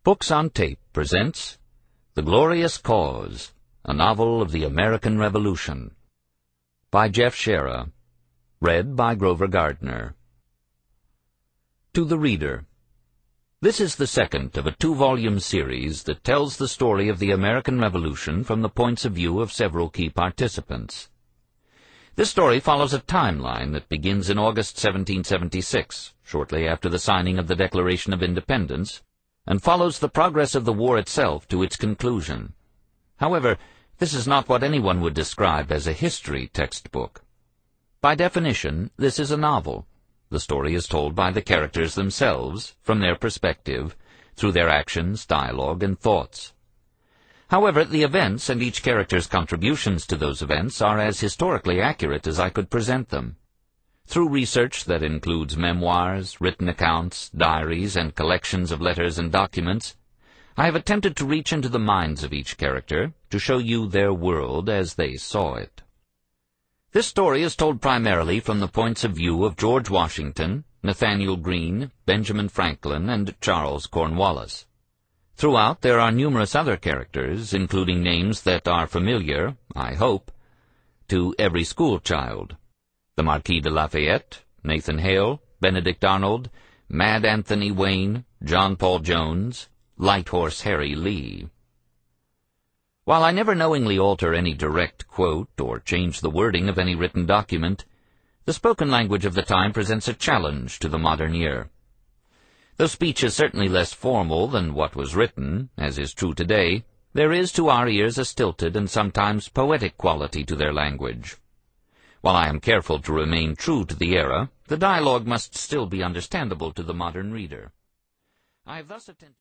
Books on Tape presents The Glorious Cause, a novel of the American Revolution, by Jeff Scherer, read by Grover Gardner. To the Reader. This is the second of a two-volume series that tells the story of the American Revolution from the points of view of several key participants. This story follows a timeline that begins in August 1776, shortly after the signing of the Declaration of Independence, and follows the progress of the war itself to its conclusion. However, this is not what anyone would describe as a history textbook. By definition, this is a novel. The story is told by the characters themselves, from their perspective, through their actions, dialogue, and thoughts. However, the events and each character's contributions to those events are as historically accurate as I could present them. Through research that includes memoirs, written accounts, diaries, and collections of letters and documents, I have attempted to reach into the minds of each character to show you their world as they saw it. This story is told primarily from the points of view of George Washington, Nathanael Greene, Benjamin Franklin, and Charles Cornwallis. Throughout, there are numerous other characters, including names that are familiar, I hope, to every schoolchild. The Marquis de Lafayette, Nathan Hale, Benedict Arnold, Mad Anthony Wayne, John Paul Jones, Light Horse Harry Lee. While I never knowingly alter any direct quote or change the wording of any written document, the spoken language of the time presents a challenge to the modern ear. Though speech is certainly less formal than what was written, as is true today, there is to our ears a stilted and sometimes poetic quality to their language. While I am careful to remain true to the era, the dialogue must still be understandable to the modern reader. I have thus attempted